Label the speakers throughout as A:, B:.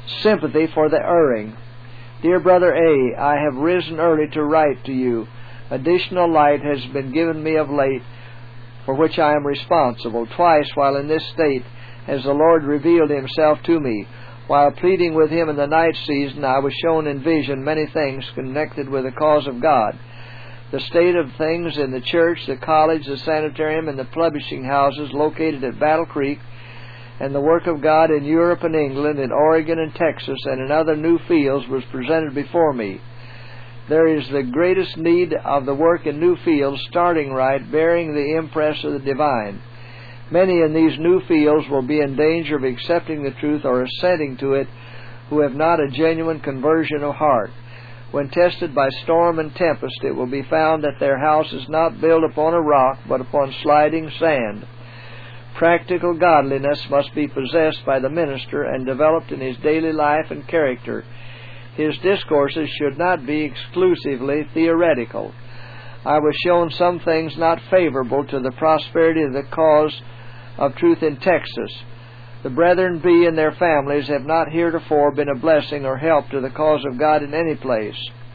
A: sympathy for the erring. Dear Brother A., I have risen early to write to you. Additional light has been given me of late, for which I am responsible. Twice while in this state has the Lord revealed Himself to me. While pleading with Him in the night season, I was shown in vision many things connected with the cause of God. The state of things in the church, the college, the sanitarium, and the publishing houses located at Battle Creek, and the work of God in Europe and England, in Oregon and Texas, and in other new fields was presented before me. There is the greatest need of the work in new fields, starting right, bearing the impress of the divine. Many in these new fields will be in danger of accepting the truth or assenting to it who have not a genuine conversion of heart. When tested by storm and tempest, it will be found that their house is not built upon a rock, but upon sliding sand. Practical godliness must be possessed by the minister and developed in his daily life and character. His discourses should not be exclusively theoretical. I was shown some things not favorable to the prosperity of the cause of truth in Texas. The brethren B and their families have not heretofore been a blessing or help to the cause of God in any place.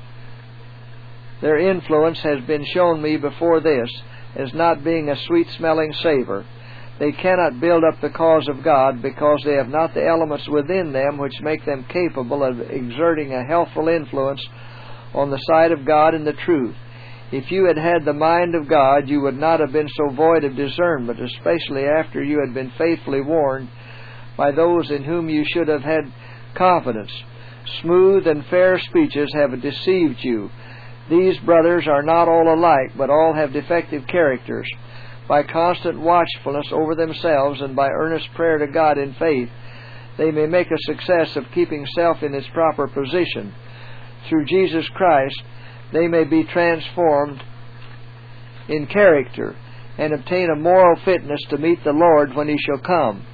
A: Their influence has been shown me before this as not being a sweet-smelling savor. They cannot build up the cause of God because they have not the elements within them which make them capable of exerting a healthful influence on the side of God and the truth. If you had had the mind of God, you would not have been so void of discernment, especially after you had been faithfully warned by those in whom you should have had confidence. Smooth and fair speeches have deceived you. These brothers are not all alike, but all have defective characters. By constant watchfulness over themselves and by earnest prayer to God in faith, they may make a success of keeping self in its proper position. Through Jesus Christ, they may be transformed in character and obtain a moral fitness to meet the Lord when He shall come.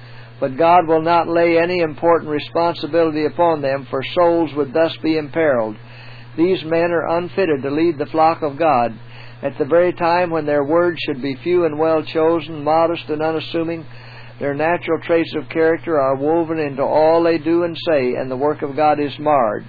A: But God will not lay any important responsibility upon them, for souls would thus be imperiled. These men are unfitted to lead the flock of God. At the very time when their words should be few and well chosen, modest and unassuming, their natural traits of character are woven into all they do and say, and the work of God is marred.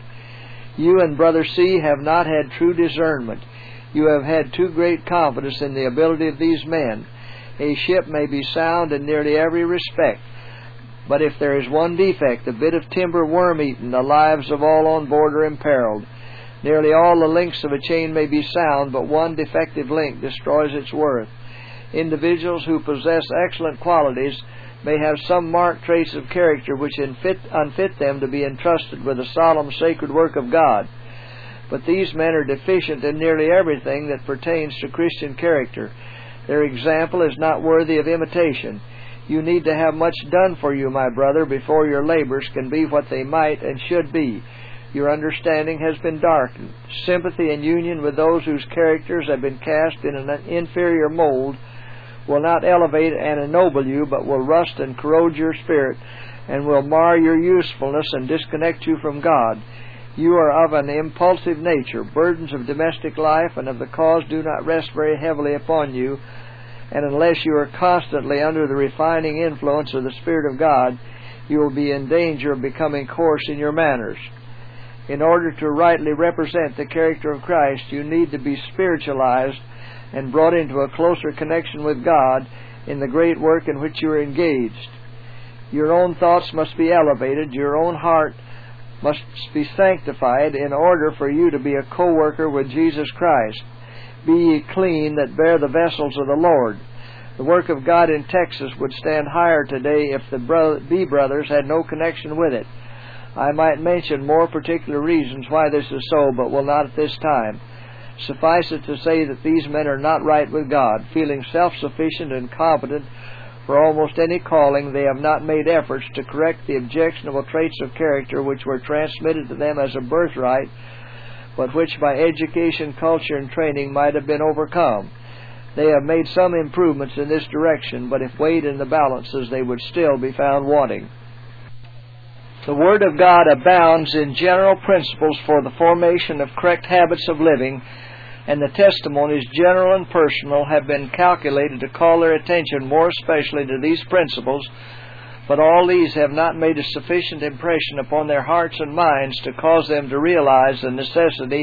A: You and Brother C have not had true discernment. You have had too great confidence in the ability of these men. A ship may be sound in nearly every respect, but if there is one defect, a bit of timber worm-eaten, the lives of all on board are imperiled. Nearly all the links of a chain may be sound, but one defective link destroys its worth. Individuals who possess excellent qualities may have some marked traits of character which unfit them to be entrusted with the solemn sacred work of God. But these men are deficient in nearly everything that pertains to Christian character. Their example is not worthy of imitation. You need to have much done for you, my brother, before your labors can be what they might and should be. Your understanding has been darkened. Sympathy and union with those whose characters have been cast in an inferior mold will not elevate and ennoble you, but will rust and corrode your spirit, and will mar your usefulness and disconnect you from God. You are of an impulsive nature. Burdens of domestic life and of the cause do not rest very heavily upon you, and unless you are constantly under the refining influence of the Spirit of God, you will be in danger of becoming coarse in your manners. In order to rightly represent the character of Christ, you need to be spiritualized and brought into a closer connection with God in the great work in which you are engaged. Your own thoughts must be elevated, your own heart must be sanctified in order for you to be a co-worker with Jesus Christ. Be ye clean that bear the vessels of the Lord. The work of God in Texas would stand higher today if the B brothers had no connection with it. I might mention more particular reasons why this is so, but will not at this time. Suffice it to say that these men are not right with God. Feeling self-sufficient and competent for almost any calling, they have not made efforts to correct the objectionable traits of character which were transmitted to them as a birthright, but which by education, culture, and training might have been overcome. They have made some improvements in this direction, but if weighed in the balances, they would still be found wanting. The Word of God abounds in general principles for the formation of correct habits of living, and the testimonies, general and personal, have been calculated to call their attention more especially to these principles But all these have not made a sufficient impression upon their hearts and minds to cause them to realize the necessity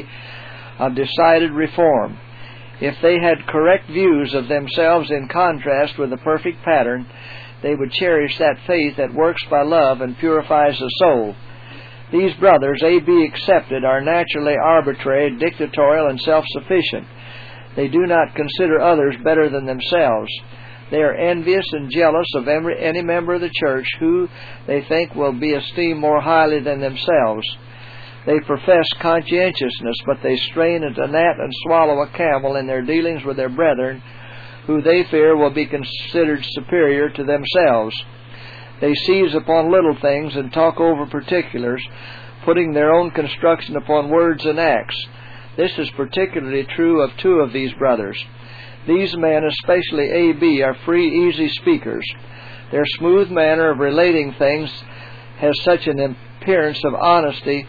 A: of decided reform. If they had correct views of themselves in contrast with the perfect pattern, they would cherish that faith that works by love and purifies the soul. These brothers, A.B. excepted, are naturally arbitrary, dictatorial, and self-sufficient. They do not consider others better than themselves. They are envious and jealous of any member of the church who they think will be esteemed more highly than themselves. They profess conscientiousness, but they strain at a gnat and swallow a camel in their dealings with their brethren, who they fear will be considered superior to themselves. They seize upon little things and talk over particulars, putting their own construction upon words and acts. This is particularly true of two of these brothers. These men, especially A.B., are free, easy speakers. Their smooth manner of relating things has such an appearance of honesty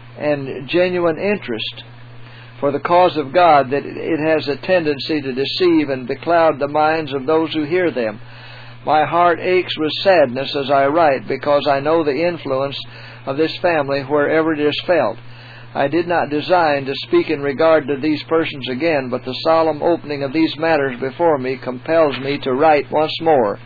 A: and genuine interest for the cause of God that it has a tendency to deceive and becloud the minds of those who hear them. My heart aches with sadness as I write, because I know the influence of this family wherever it is felt. I did not design to speak in regard to these persons again, but the solemn opening of these matters before me compels me to write once more.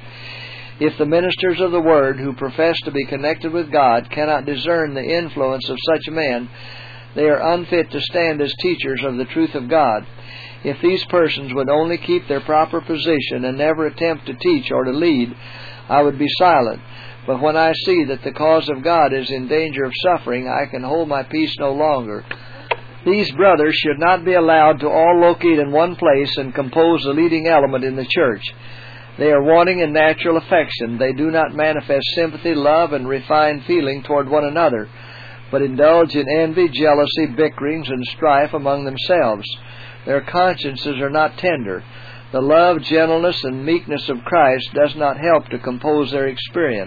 A: If the ministers of the Word who profess to be connected with God cannot discern the influence of such men, they are unfit to stand as teachers of the truth of God. If these persons would only keep their proper position and never attempt to teach or to lead, I would be silent. But when I see that the cause of God is in danger of suffering, I can hold my peace no longer. These brothers should not be allowed to all locate in one place and compose the leading element in the church. They are wanting in natural affection. They do not manifest sympathy, love, and refined feeling toward one another, but indulge in envy, jealousy, bickerings, and strife among themselves. Their consciences are not tender. The love, gentleness, and meekness of Christ does not help to compose their experience.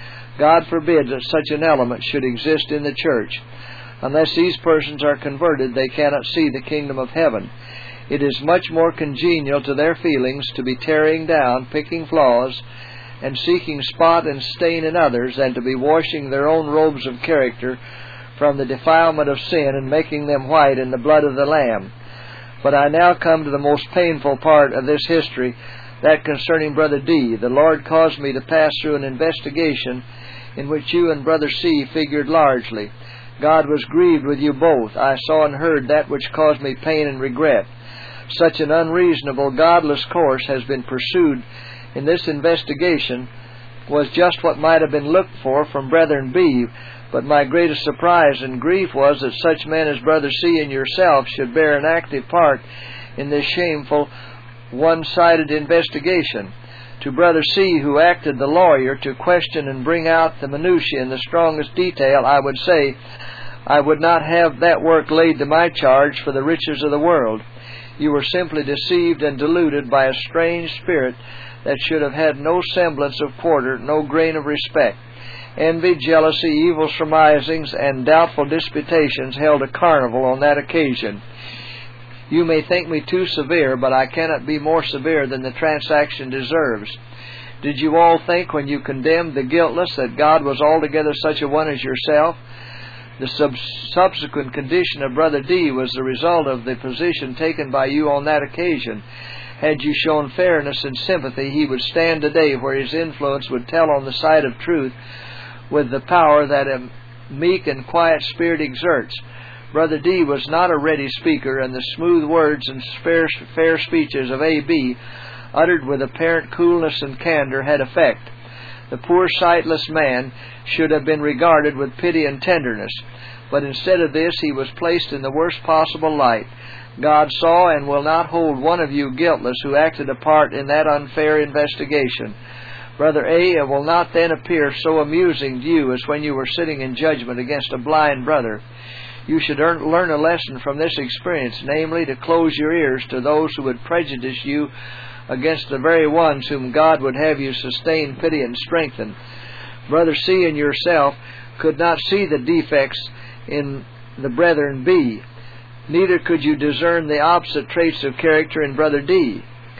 A: God forbid that such an element should exist in the church. Unless these persons are converted, they cannot see the kingdom of heaven. It is much more congenial to their feelings to be tearing down, picking flaws, and seeking spot and stain in others than to be washing their own robes of character from the defilement of sin and making them white in the blood of the Lamb. But I now come to the most painful part of this history, that concerning Brother D. The Lord caused me to pass through an investigation in which you and Brother C. figured largely. God was grieved with you both. I saw and heard that which caused me pain and regret. Such an unreasonable, godless course has been pursued in this investigation was just what might have been looked for from Brethren B. But my greatest surprise and grief was that such men as Brother C. and yourself should bear an active part in this shameful, one-sided investigation. To Brother C., who acted the lawyer to question and bring out the minutiae in the strongest detail, I would say, I would not have that work laid to my charge for the riches of the world. You were simply deceived and deluded by a strange spirit that should have had no semblance of quarter, no grain of respect. Envy, jealousy, evil surmisings, and doubtful disputations held a carnival on that occasion. You may think me too severe, but I cannot be more severe than the transaction deserves. Did you all think, when you condemned the guiltless, that God was altogether such a one as yourself? The subsequent condition of Brother D. was the result of the position taken by you on that occasion. Had you shown fairness and sympathy, he would stand today where his influence would tell on the side of truth with the power that a meek and quiet spirit exerts. Brother D. was not a ready speaker, and the smooth words and fair speeches of A.B., uttered with apparent coolness and candor, had effect. The poor sightless man should have been regarded with pity and tenderness, but instead of this he was placed in the worst possible light. God saw and will not hold one of you guiltless who acted a part in that unfair investigation. Brother A. will not then appear so amusing to you as when you were sitting in judgment against a blind brother. You should learn a lesson from this experience, namely, to close your ears to those who would prejudice you against the very ones whom God would have you sustain, pity, and strengthen. Brother C. and yourself could not see the defects in the Brethren B. Neither could you discern the opposite traits of character in Brother D.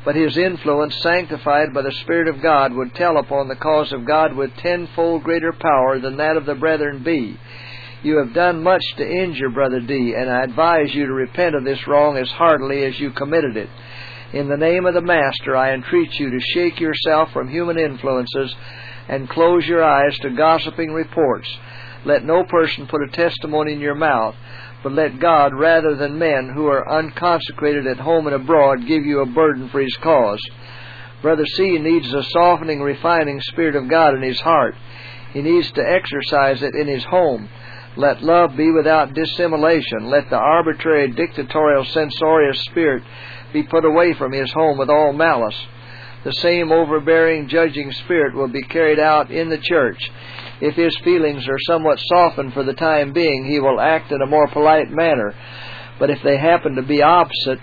A: but his influence, sanctified by the Spirit of God, would tell upon the cause of God with tenfold greater power than that of the brethren B. You have done much to injure Brother D, and I advise you to repent of this wrong as heartily as you committed it. In the name of the Master, I entreat you to shake yourself from human influences and close your eyes to gossiping reports. Let no person put a testimony in your mouth, but let God, rather than men who are unconsecrated at home and abroad, give you a burden for His cause. Brother C needs the softening, refining Spirit of God in his heart. He needs to exercise it in his home. Let love be without dissimulation. Let the arbitrary, dictatorial, censorious spirit be put away from his home with all malice. The same overbearing, judging spirit will be carried out in the church. If his feelings are somewhat softened for the time being, he will act in a more polite manner. But if they happen to be opposite,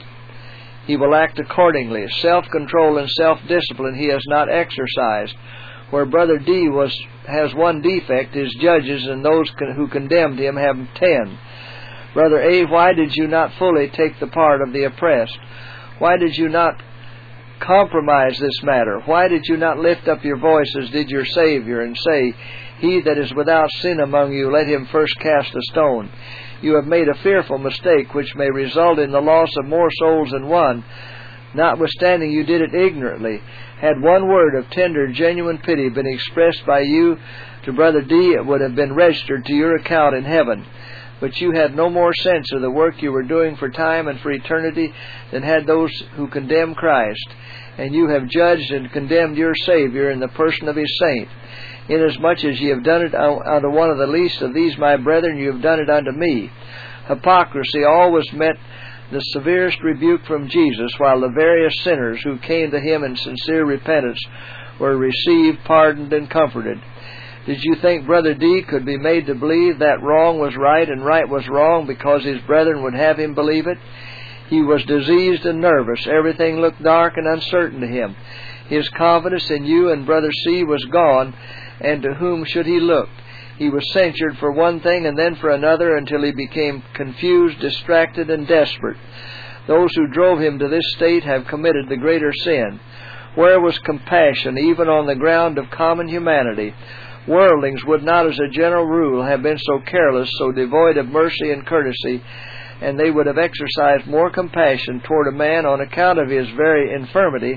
A: he will act accordingly. Self-control and self-discipline he has not exercised. Where Brother D has one defect, his judges and those who condemned him have 10. Brother A, why did you not fully take the part of the oppressed? Why did you not compromise this matter? Why did you not lift up your voice as did your Savior and say, He that is without sin among you, let him first cast a stone? You have made a fearful mistake which may result in the loss of more souls than one. Notwithstanding, you did it ignorantly. Had one word of tender, genuine pity been expressed by you to Brother D, it would have been registered to your account in heaven. But you had no more sense of the work you were doing for time and for eternity than had those who condemn Christ. And you have judged and condemned your Savior in the person of His saint. Inasmuch as ye have done it unto one of the least of these my brethren, you have done it unto me. Hypocrisy always met the severest rebuke from Jesus, while the various sinners who came to Him in sincere repentance were received, pardoned, and comforted. Did you think Brother D could be made to believe that wrong was right and right was wrong because his brethren would have him believe it? He was diseased and nervous. Everything looked dark and uncertain to him. His confidence in you and Brother C was gone, and to whom should he look? He was censured for one thing and then for another until he became confused, distracted, and desperate. Those who drove him to this state have committed the greater sin. Where was compassion, even on the ground of common humanity? Worldlings would not, as a general rule, have been so careless, so devoid of mercy and courtesy, and they would have exercised more compassion toward a man on account of his very infirmity,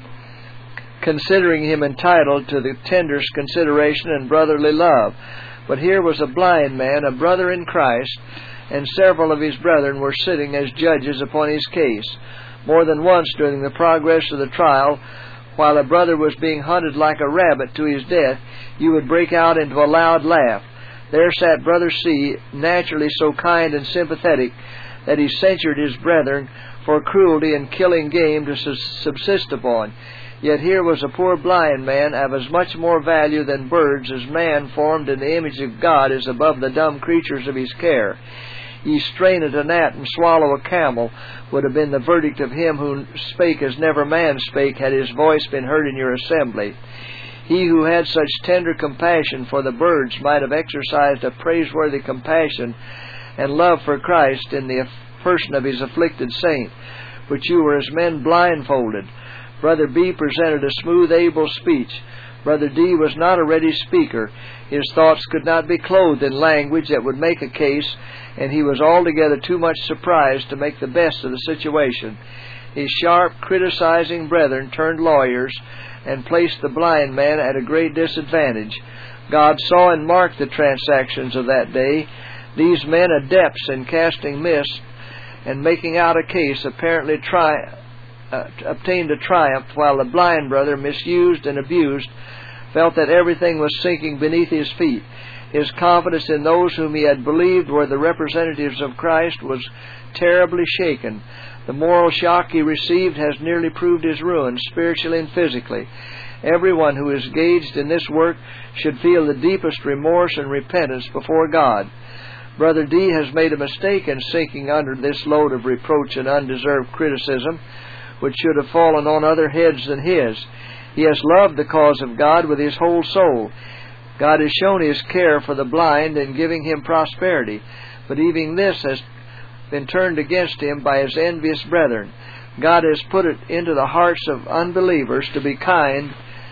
A: considering him entitled to the tenderest consideration and brotherly love. But here was a blind man, a brother in Christ, and several of his brethren were sitting as judges upon his case. More than once during the progress of the trial, while a brother was being hunted like a rabbit to his death, you would break out into a loud laugh. There sat Brother C, naturally so kind and sympathetic that he censured his brethren for cruelty in killing game to subsist upon. Yet here was a poor blind man of as much more value than birds, as man formed in the image of God is above the dumb creatures of His care. Ye strain at a gnat and swallow a camel, would have been the verdict of him who spake as never man spake, had his voice been heard in your assembly. He who had such tender compassion for the birds might have exercised a praiseworthy compassion and love for Christ in the person of His afflicted saint. But you were as men blindfolded. Brother B presented a smooth, able speech. Brother D was not a ready speaker. His thoughts could not be clothed in language that would make a case, and he was altogether too much surprised to make the best of the situation. His sharp, criticizing brethren turned lawyers and placed the blind man at a great disadvantage. God saw and marked the transactions of that day. These men, adepts in casting mist and making out a case, apparently obtained a triumph, while the blind brother, misused and abused, felt that everything was sinking beneath his feet. His confidence in those whom he had believed were the representatives of Christ was terribly shaken. The moral shock he received has nearly proved his ruin, spiritually and physically. Everyone who is engaged in this work should feel the deepest remorse and repentance before God. Brother D has made a mistake in sinking under this load of reproach and undeserved criticism, which should have fallen on other heads than his. He has loved the cause of God with his whole soul. God has shown His care for the blind in giving him prosperity, but even this has been turned against him by his envious brethren. God has put it into the hearts of unbelievers to be kind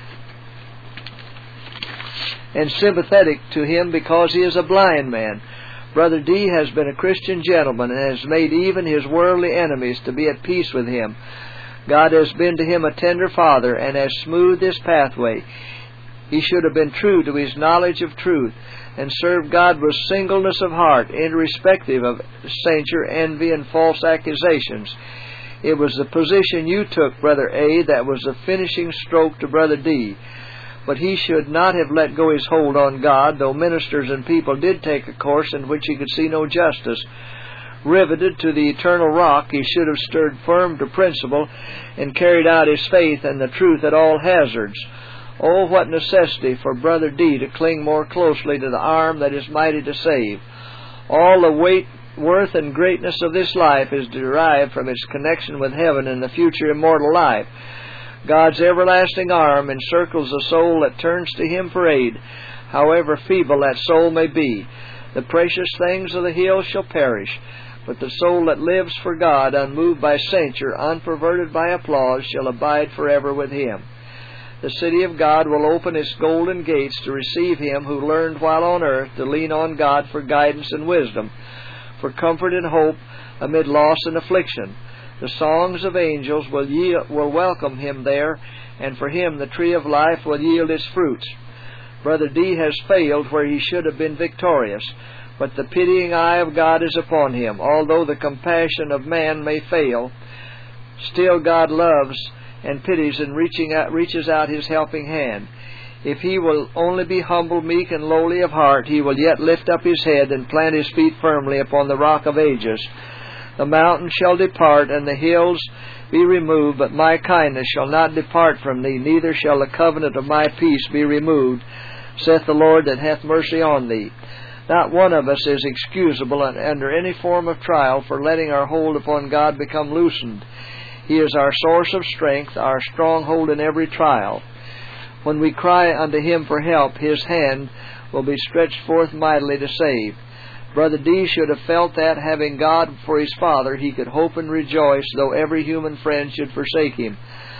A: and sympathetic to him because he is a blind man. Brother D has been a Christian gentleman and has made even his worldly enemies to be at peace with him. God has been to him a tender father and has smoothed his pathway. He should have been true to his knowledge of truth and served God with singleness of heart, irrespective of censure, envy, and false accusations. It was the position you took, Brother A, that was the finishing stroke to Brother D. But he should not have let go his hold on God, though ministers and people did take a course in which he could see no justice. Riveted to the eternal rock, he should have stood firm to principle and carried out his faith and the truth at all hazards. Oh, what necessity for Brother D to cling more closely to the arm that is mighty to save. All the weight, worth, and greatness of this life is derived from its connection with heaven and the future immortal life. God's everlasting arm encircles the soul that turns to Him for aid, however feeble that soul may be. The precious things of the hills shall perish, but the soul that lives for God, unmoved by censure, unperverted by applause, shall abide forever with Him. The city of God will open its golden gates to receive him who learned while on earth to lean on God for guidance and wisdom, for comfort and hope amid loss and affliction. The songs of angels will welcome him there, and for him the tree of life will yield its fruits. Brother D has failed where he should have been victorious, but the pitying eye of God is upon him. Although the compassion of man may fail, still God loves and pities and reaches out His helping hand. If he will only be humble, meek, and lowly of heart, he will yet lift up his head and plant his feet firmly upon the rock of ages. The mountains shall depart, and the hills be removed, but my kindness shall not depart from thee, neither shall the covenant of my peace be removed, saith the Lord that hath mercy on thee. Not one of us is excusable under any form of trial for letting our hold upon God become loosened. He is our source of strength, our stronghold in every trial. When we cry unto Him for help, His hand will be stretched forth mightily to save. Brother D should have felt that, having God for his Father, he could hope and rejoice, though every human friend should forsake him.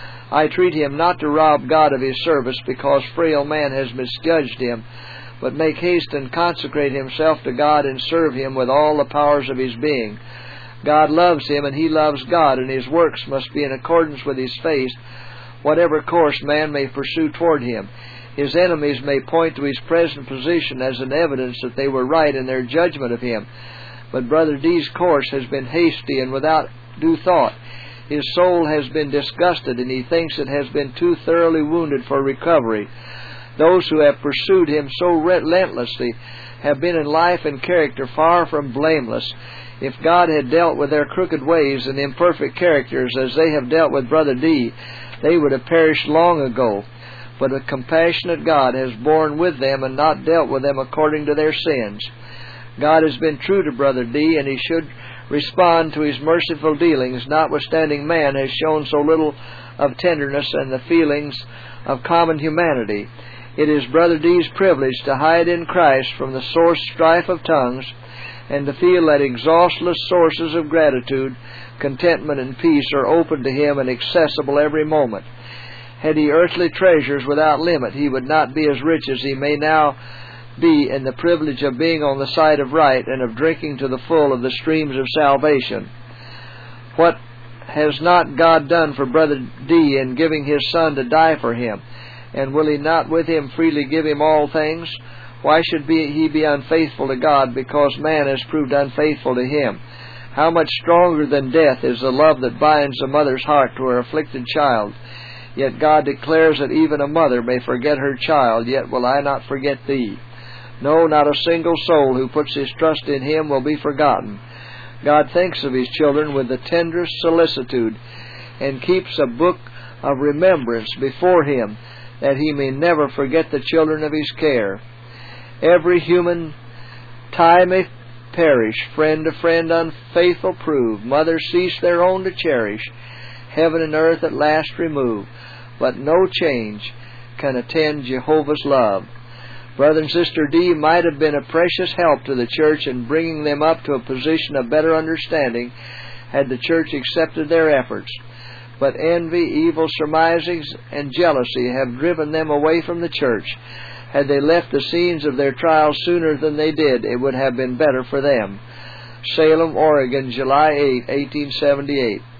A: I treat him not to rob God of His service, because frail man has misjudged Him, but make haste and consecrate himself to God and serve Him with all the powers of his being. God loves him, and he loves God, and his works must be in accordance with his faith, whatever course man may pursue toward him. His enemies may point to his present position as an evidence that they were right in their judgment of him, but Brother D's course has been hasty and without due thought. His soul has been disgusted, and he thinks it has been too thoroughly wounded for recovery. Those who have pursued him so relentlessly have been in life and character far from blameless. If God had dealt with their crooked ways and imperfect characters as they have dealt with Brother D, they would have perished long ago. But a compassionate God has borne with them and not dealt with them according to their sins. God has been true to Brother D, and he should respond to his merciful dealings, notwithstanding man has shown so little of tenderness and the feelings of common humanity. It is Brother D's privilege to hide in Christ from the sore strife of tongues, and to feel that exhaustless sources of gratitude, contentment, and peace are open to him and accessible every moment. Had he earthly treasures without limit, he would not be as rich as he may now be in the privilege of being on the side of right and of drinking to the full of the streams of salvation. What has not God done for Brother D in giving His Son to die for him? And will He not with Him freely give him all things? Why should he be unfaithful to God because man has proved unfaithful to Him? How much stronger than death is the love that binds a mother's heart to her afflicted child. Yet God declares that even a mother may forget her child, yet will I not forget thee. No, not a single soul who puts his trust in Him will be forgotten. God thinks of His children with the tenderest solicitude, and keeps a book of remembrance before Him, that He may never forget the children of His care. Every human tie may perish, friend to friend unfaithful prove, mothers cease their own to cherish, heaven and earth at last remove, but no change can attend Jehovah's love. Brother and Sister D might have been a precious help to the church in bringing them up to a position of better understanding had the church accepted their efforts. But envy, evil surmisings, and jealousy have driven them away from the church. Had they left the scenes of their trials sooner than they did, it would have been better for them. Salem, Oregon, July 8, 1878.